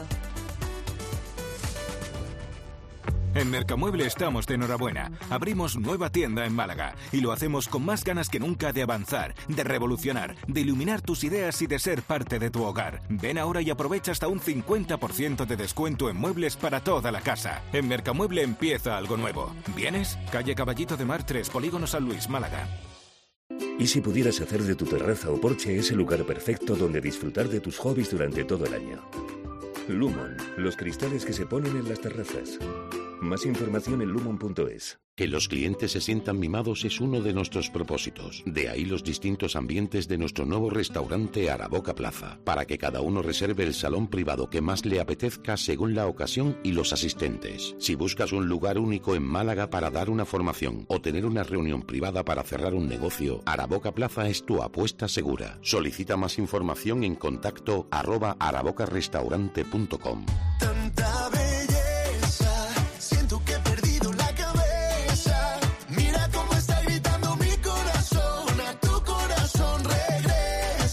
En Mercamueble estamos de enhorabuena. Abrimos nueva tienda en Málaga y lo hacemos con más ganas que nunca de avanzar, de revolucionar, de iluminar tus ideas y de ser parte de tu hogar. Ven ahora y aprovecha hasta un cincuenta por ciento de descuento en muebles para toda la casa. En Mercamueble empieza algo nuevo. ¿Vienes? Calle Caballito de Mar tres, Polígono San Luis, Málaga. ¿Y si pudieras hacer de tu terraza o porche ese lugar perfecto donde disfrutar de tus hobbies durante todo el año? Lumon, los cristales que se ponen en las terrazas. Más información en lumon punto es. Que los clientes se sientan mimados es uno de nuestros propósitos. De ahí los distintos ambientes de nuestro nuevo restaurante Araboca Plaza, para que cada uno reserve el salón privado que más le apetezca según la ocasión y los asistentes. Si buscas un lugar único en Málaga para dar una formación o tener una reunión privada para cerrar un negocio, Araboca Plaza es tu apuesta segura. Solicita más información en contacto arroba arabocarestaurante punto com. Tanta belleza, siento que he perdido la cabeza. Mira cómo está gritando mi corazón, a tu corazón regresa.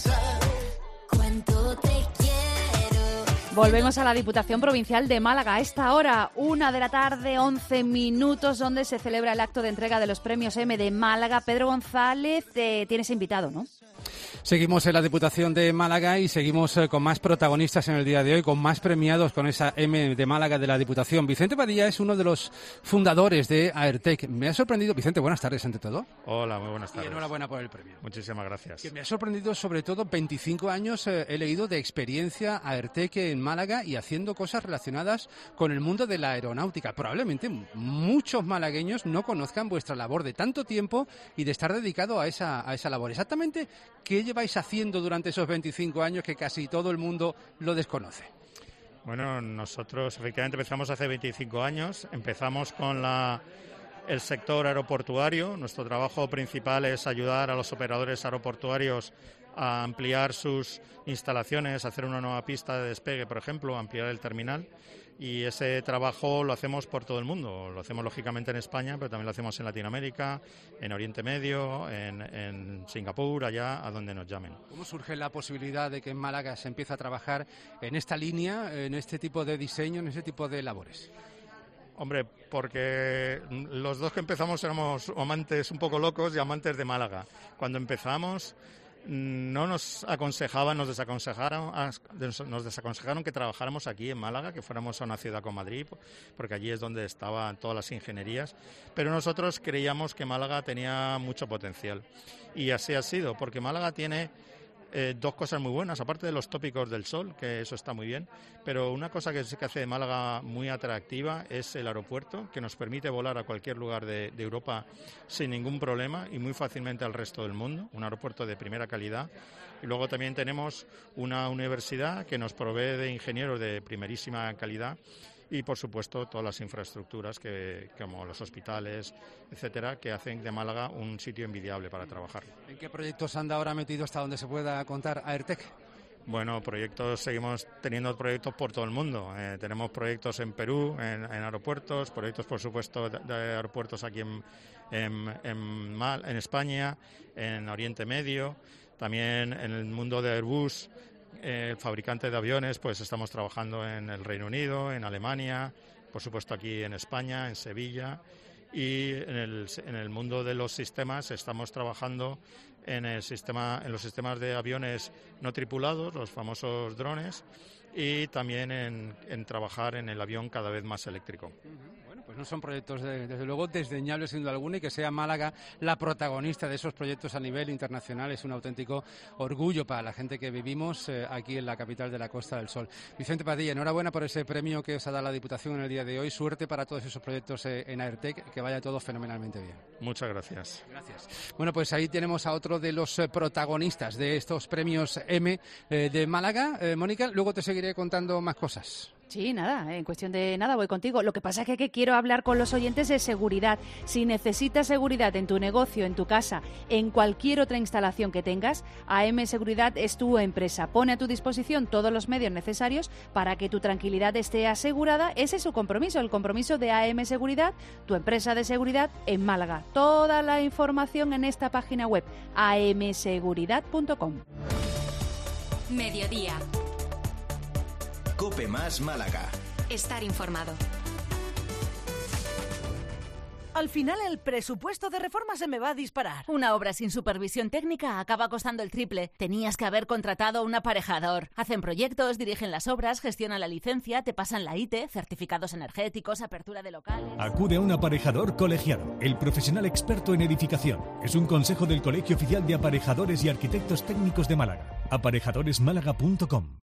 Volvemos a la Diputación Provincial de Málaga. A esta hora, una de la tarde, once minutos, donde se celebra el acto de entrega de los premios M de Málaga. Pedro González, te tienes invitado, ¿no? Seguimos en la Diputación de Málaga y seguimos eh, con más protagonistas en el día de hoy, con más premiados con esa M de Málaga de la Diputación. Vicente Padilla es uno de los fundadores de AERTEC. Me ha sorprendido, Vicente, buenas tardes ante todo. Hola, muy buenas tardes. Y enhorabuena por el premio. Muchísimas gracias. Que me ha sorprendido sobre todo veinticinco años, eh, he leído, de experiencia AERTEC en Málaga y haciendo cosas relacionadas con el mundo de la aeronáutica. Probablemente muchos malagueños no conozcan vuestra labor de tanto tiempo y de estar dedicado a esa, a esa labor. Exactamente, ¿qué lleváis haciendo durante esos veinticinco años que casi todo el mundo lo desconoce? Bueno, nosotros efectivamente empezamos hace veinticinco años, empezamos con la, el sector aeroportuario. Nuestro trabajo principal es ayudar a los operadores aeroportuarios a ampliar sus instalaciones, hacer una nueva pista de despegue, por ejemplo, ampliar el terminal. Y ese trabajo lo hacemos por todo el mundo. Lo hacemos lógicamente en España, pero también lo hacemos en Latinoamérica, en Oriente Medio, en, en Singapur, allá a donde nos llamen. ¿Cómo surge la posibilidad de que en Málaga se empiece a trabajar en esta línea, en este tipo de diseño, en ese tipo de labores? Hombre, porque los dos que empezamos éramos amantes un poco locos y amantes de Málaga. Cuando empezamos no nos aconsejaban, nos desaconsejaron, nos desaconsejaron que trabajáramos aquí en Málaga, que fuéramos a una ciudad como Madrid, porque allí es donde estaban todas las ingenierías, pero nosotros creíamos que Málaga tenía mucho potencial y así ha sido, porque Málaga tiene Eh, dos cosas muy buenas, aparte de los tópicos del sol, que eso está muy bien, pero una cosa que sí que hace de Málaga muy atractiva es el aeropuerto, que nos permite volar a cualquier lugar de, de Europa sin ningún problema y muy fácilmente al resto del mundo, un aeropuerto de primera calidad. Y luego también tenemos una universidad que nos provee de ingenieros de primerísima calidad y, por supuesto, todas las infraestructuras que, como los hospitales, etcétera, que hacen de Málaga un sitio envidiable para trabajar. ¿En qué proyectos anda ahora metido hasta donde se pueda contar AERTEC? Bueno, proyectos, seguimos teniendo proyectos por todo el mundo. Eh, tenemos proyectos en Perú, en, en aeropuertos, proyectos, por supuesto, de, de aeropuertos aquí en, en, en, Mal, en España, en Oriente Medio, también en el mundo de Airbus. El fabricante de aviones, pues estamos trabajando en el Reino Unido, en Alemania, por supuesto aquí en España, en Sevilla, y en el, en el mundo de los sistemas estamos trabajando en el sistema, en los sistemas de aviones no tripulados, los famosos drones, y también en, en trabajar en el avión cada vez más eléctrico. Pues no son proyectos, de, desde luego, desdeñables sin duda alguna, y que sea Málaga la protagonista de esos proyectos a nivel internacional es un auténtico orgullo para la gente que vivimos eh, aquí en la capital de la Costa del Sol. Vicente Padilla, enhorabuena por ese premio que os ha dado la Diputación en el día de hoy. Suerte para todos esos proyectos eh, en AERTEC, que vaya todo fenomenalmente bien. Muchas gracias. Gracias. Bueno, pues ahí tenemos a otro de los eh, protagonistas de estos premios M eh, de Málaga. Eh, Mónica, luego te seguiré contando más cosas. Sí, nada, en cuestión de nada voy contigo. Lo que pasa es que, que quiero hablar con los oyentes de seguridad. Si necesitas seguridad en tu negocio, en tu casa, en cualquier otra instalación que tengas, A M Seguridad es tu empresa. Pone a tu disposición todos los medios necesarios para que tu tranquilidad esté asegurada. Ese es su compromiso, el compromiso de A M Seguridad, tu empresa de seguridad en Málaga. Toda la información en esta página web, a m seguridad punto com. Mediodía. Cope Más Málaga. Estar informado. Al final el presupuesto de reforma se me va a disparar. Una obra sin supervisión técnica acaba costando el triple. Tenías que haber contratado un aparejador. Hacen proyectos, dirigen las obras, gestionan la licencia, te pasan la I T E, certificados energéticos, apertura de locales. Acude a un aparejador colegiado, el profesional experto en edificación. Es un consejo del Colegio Oficial de Aparejadores y Arquitectos Técnicos de Málaga. aparejadores málaga punto com.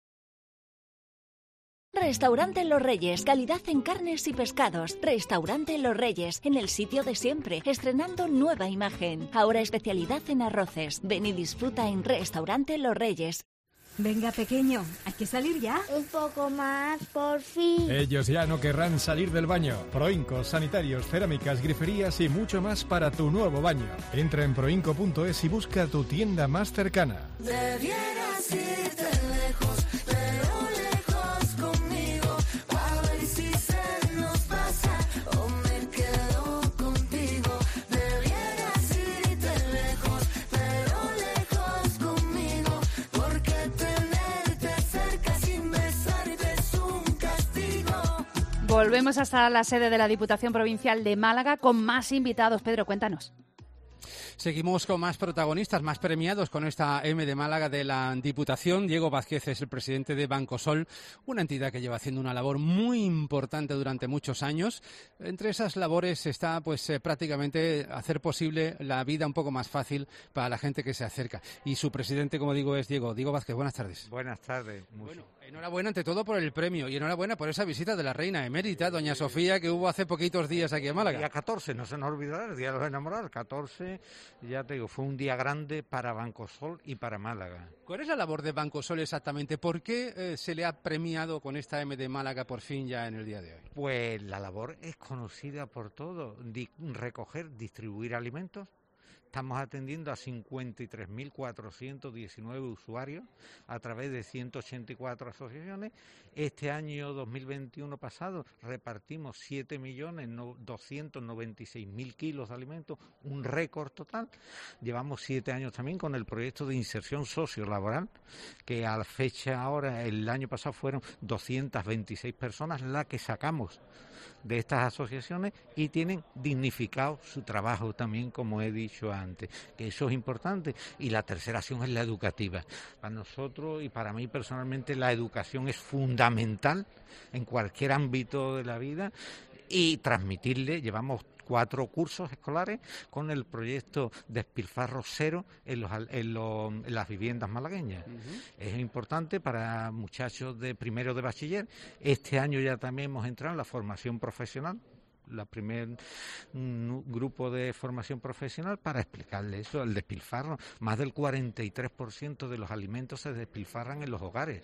Restaurante Los Reyes, calidad en carnes y pescados. Restaurante Los Reyes, en el sitio de siempre, estrenando nueva imagen. Ahora especialidad en arroces. Ven y disfruta en Restaurante Los Reyes. Venga, pequeño, ¿hay que salir ya? Un poco más, por fin. Ellos ya no querrán salir del baño. Proincos, sanitarios, cerámicas, griferías y mucho más para tu nuevo baño. Entra en proinco punto es y busca tu tienda más cercana. Debieras irte lejos, pero lejos conmigo, a ver si se nos pasa o me quedo contigo. Debieras irte lejos, pero lejos conmigo, porque tenerte cerca sin besarte Volvemos hasta la sede de la Diputación Provincial de Málaga con más invitados. Pedro, cuéntanos. Seguimos con más protagonistas, más premiados con esta M de Málaga de la Diputación. Diego Vázquez es el presidente de Bancosol, una entidad que lleva haciendo una labor muy importante durante muchos años. Entre esas labores está pues eh, prácticamente hacer posible la vida un poco más fácil para la gente que se acerca. Y su presidente, como digo, es Diego. Diego Vázquez, buenas tardes. Buenas tardes. Bueno, enhorabuena ante todo por el premio y enhorabuena por esa visita de la reina emérita, doña Sofía, que hubo hace poquitos días aquí en Málaga. El día catorce, no se nos olvidará, el Día de los Enamorados, el catorce, ya te digo, fue un día grande para Bancosol y para Málaga. ¿Cuál es la labor de Bancosol exactamente? ¿Por qué eh, se le ha premiado con esta M de Málaga por fin ya en el día de hoy? Pues la labor es conocida por todos, Di- recoger, distribuir alimentos. Estamos atendiendo a cincuenta y tres mil cuatrocientos diecinueve usuarios a través de ciento ochenta y cuatro asociaciones. Este año dos mil veintiuno pasado repartimos siete millones doscientos noventa y seis mil kilos de alimentos, un récord total. Llevamos siete años también con el proyecto de inserción sociolaboral, que a la fecha ahora, el año pasado fueron doscientas veintiséis personas las que sacamos de estas asociaciones y tienen dignificado su trabajo también, como he dicho antes, que eso es importante. Y la tercera acción es la educativa. Para nosotros y para mí personalmente la educación es fundamental en cualquier ámbito de la vida y transmitirle, llevamos cuatro cursos escolares con el proyecto Despilfarro Cero en, los, en, los, en las viviendas malagueñas. Uh-huh. Es importante para muchachos de primero de bachiller. Este año ya también hemos entrado en la formación profesional, la primer mm, grupo de formación profesional para explicarle eso, el despilfarro. Más del cuarenta y tres por ciento de los alimentos se despilfarran en los hogares.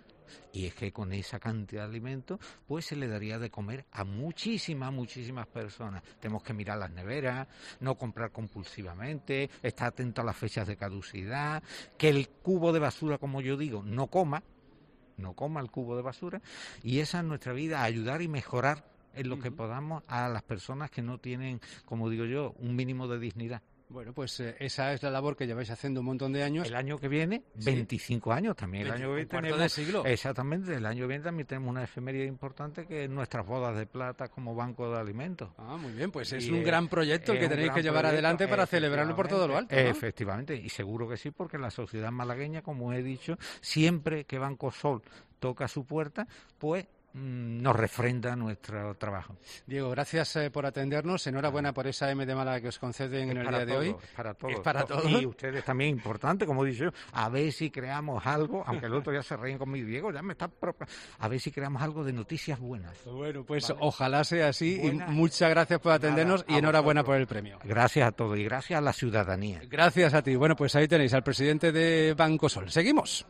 Y es que con esa cantidad de alimentos pues se le daría de comer a muchísimas, muchísimas personas. Tenemos que mirar las neveras, no comprar compulsivamente, estar atento a las fechas de caducidad, que el cubo de basura, como yo digo, no coma, no coma el cubo de basura, y esa es nuestra vida, ayudar y mejorar en lo uh-huh. que podamos a las personas que no tienen, como digo yo, un mínimo de dignidad. Bueno, pues eh, esa es la labor que lleváis haciendo un montón de años. El año que viene, ¿sí? veinticinco años también. El año que viene tenemos, de siglo. Exactamente, el año que viene también tenemos una efeméride importante que es nuestras bodas de plata como banco de alimentos. Ah, muy bien, pues es y un gran proyecto el que tenéis que llevar proyecto, adelante para celebrarlo por todo lo alto, ¿no? Efectivamente, y seguro que sí, porque la sociedad malagueña, como he dicho, siempre que Bancosol toca su puerta, pues nos refrenda nuestro trabajo. Diego, gracias eh, por atendernos. Enhorabuena por esa M de Málaga que os conceden es en el día todo, de hoy. Es para todos. Es para todos. Y ustedes también, importante, como he dicho yo, a ver si creamos algo, aunque el otro ya se reían conmigo, Diego, ya me está... a ver si creamos algo de noticias buenas. Bueno, pues ¿vale? Ojalá sea así. Buena. Y muchas gracias por atendernos. Nada, y enhorabuena vosotros. Por el premio. Gracias a todos y gracias a la ciudadanía. Gracias a ti. Bueno, pues ahí tenéis al presidente de Bancosol. Seguimos.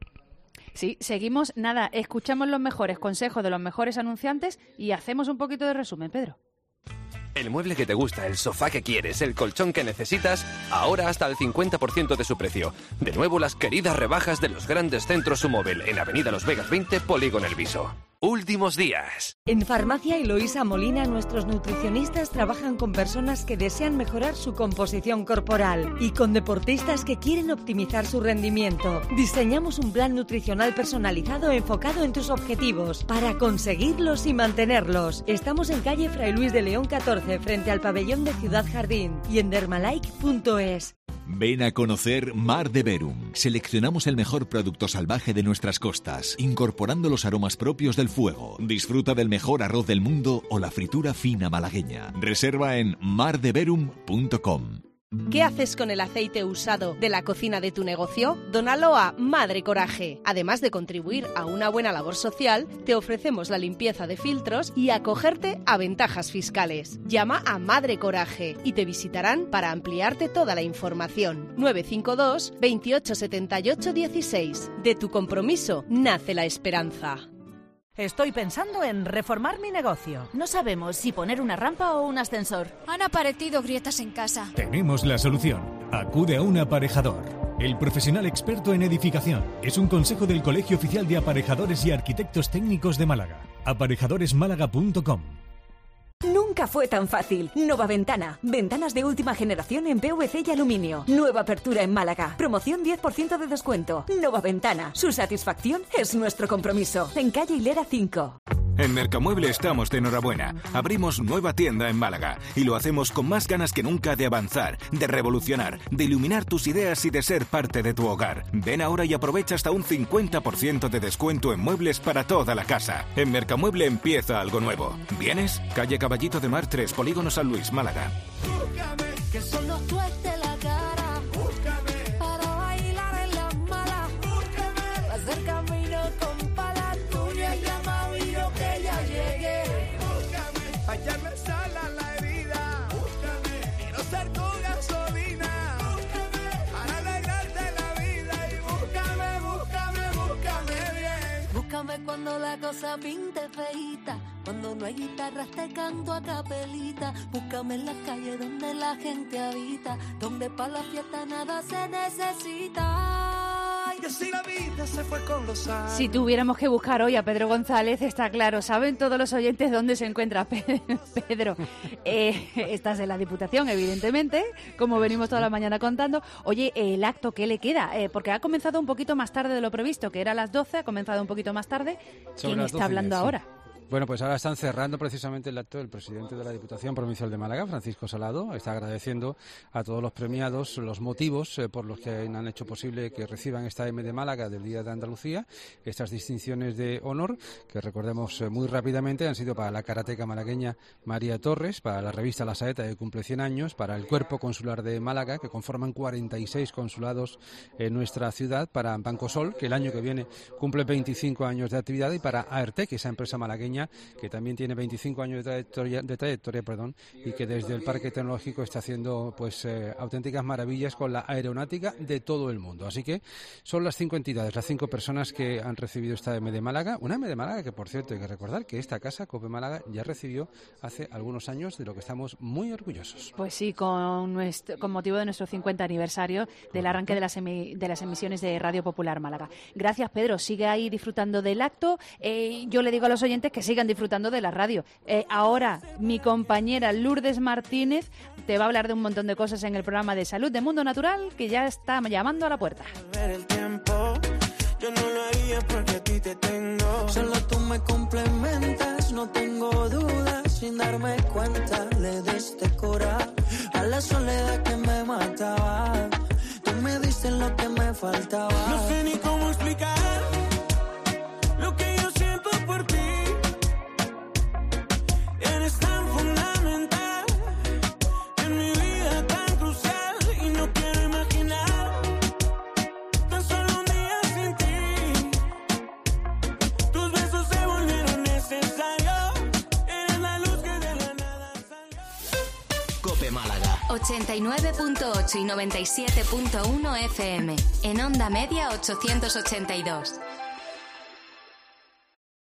Sí, seguimos. Nada, escuchamos los mejores consejos de los mejores anunciantes y hacemos un poquito de resumen, Pedro. El mueble que te gusta, el sofá que quieres, el colchón que necesitas, ahora hasta el cincuenta por ciento de su precio. De nuevo las queridas rebajas de los grandes centros Sumóvel en Avenida Los Vegas veinte, Polígono El Viso. Últimos días. En Farmacia Eloísa Molina, nuestros nutricionistas trabajan con personas que desean mejorar su composición corporal y con deportistas que quieren optimizar su rendimiento. Diseñamos un plan nutricional personalizado enfocado en tus objetivos para conseguirlos y mantenerlos. Estamos en calle Fray Luis de León catorce, frente al pabellón de Ciudad Jardín, y en dermalike punto es. Ven a conocer Mar de Verum. Seleccionamos el mejor producto salvaje de nuestras costas, incorporando los aromas propios del fuego. Disfruta del mejor arroz del mundo o la fritura fina malagueña. Reserva en mar de verum punto com. ¿Qué haces con el aceite usado de la cocina de tu negocio? Dónalo a Madre Coraje. Además de contribuir a una buena labor social, te ofrecemos la limpieza de filtros y acogerte a ventajas fiscales. Llama a Madre Coraje y te visitarán para ampliarte toda la información. nueve cinco dos, veintiocho setenta y ocho dieciséis. De tu compromiso nace la esperanza. Estoy pensando en reformar mi negocio. No sabemos si poner una rampa o un ascensor. Han aparecido grietas en casa. Tenemos la solución. Acude a un aparejador. El profesional experto en edificación. Es un consejo del Colegio Oficial de Aparejadores y Arquitectos Técnicos de Málaga. aparejadores málaga punto com. Nunca fue tan fácil. Nova Ventana. Ventanas de última generación en P V C y aluminio. Nueva apertura en Málaga. Promoción diez por ciento de descuento. Nova Ventana. Su satisfacción es nuestro compromiso. En calle Hilera cinco. En Mercamueble estamos de enhorabuena. Abrimos nueva tienda en Málaga y lo hacemos con más ganas que nunca de avanzar, de revolucionar, de iluminar tus ideas y de ser parte de tu hogar. Ven ahora y aprovecha hasta un cincuenta por ciento de descuento en muebles para toda la casa. En Mercamueble empieza algo nuevo. ¿Vienes? Calle Caballito de Mar tres, Polígono San Luis, Málaga. Búscame, que solo tú estés la cara. Búscame, para bailar en las malas. Búscame, para hacer camino con palas tuyas. Llama a que ya llegué. Búscame, para echarme sal a la herida. Búscame, quiero ser tu gasolina. Búscame, para alegrarte la vida. Y búscame, búscame, búscame bien. Búscame cuando la cosa pinte feíta. Cuando no hay guitarras te canto a capelita. Búscame en las calles donde la gente habita, donde para la fiesta nada se necesita. Y así la vida se fue con los años. Si tuviéramos que buscar hoy a Pedro González, está claro, saben todos los oyentes dónde se encuentra Pedro. Eh, estás en la Diputación, evidentemente, como venimos toda la mañana contando. Oye, el acto, ¿qué le queda? Eh, porque ha comenzado un poquito más tarde de lo previsto, que era a las doce, ha comenzado un poquito más tarde. ¿Quién está hablando ahora? Sí. Bueno, pues ahora están cerrando precisamente el acto del presidente de la Diputación Provincial de Málaga, Francisco Salado. Está agradeciendo a todos los premiados los motivos eh, por los que han hecho posible que reciban esta M de Málaga del Día de Andalucía, estas distinciones de honor, que recordemos eh, muy rápidamente han sido para la karateca malagueña María Torres, para la revista La Saeta, que cumple cien años, para el Cuerpo Consular de Málaga, que conforman cuarenta y seis consulados en nuestra ciudad, para Banco Sol, que el año que viene cumple veinticinco años de actividad, y para AERTEC, esa empresa malagueña que también tiene veinticinco años de trayectoria, de trayectoria perdón, y que desde el Parque Tecnológico está haciendo pues eh, auténticas maravillas con la aeronáutica de todo el mundo. Así que son las cinco entidades, las cinco personas que han recibido esta M de Málaga, una M de Málaga que, por cierto, hay que recordar que esta casa, COPE Málaga, ya recibió hace algunos años, de lo que estamos muy orgullosos. Pues sí, con, nuestro, con motivo de nuestro cincuenta aniversario del arranque de las, emi, de las emisiones de Radio Popular Málaga. Gracias, Pedro. Sigue ahí disfrutando del acto. Eh, yo le digo a los oyentes que sigan disfrutando de la radio. Eh, ahora, mi compañera Lourdes Martínez te va a hablar de un montón de cosas en el programa de salud de Mundo Natural, que ya está llamando a la puerta. El tiempo, yo no lo haría porque a ti te tengo. Solo tú me complementas, no tengo dudas. Sin darme cuenta, le diste cura a la soledad que me mataba. Tú me diste lo que me faltaba. No sé ni cómo explicar lo que yo siento por ti. Eres tan fundamental en mi vida, tan crucial, y no quiero imaginar tan solo un día sin ti. Tus besos se volvieron necesarios. Eres la luz que de la nada salió. COPE Málaga ochenta y nueve punto ocho y noventa y siete punto uno F M. En onda media ochocientos ochenta y dos.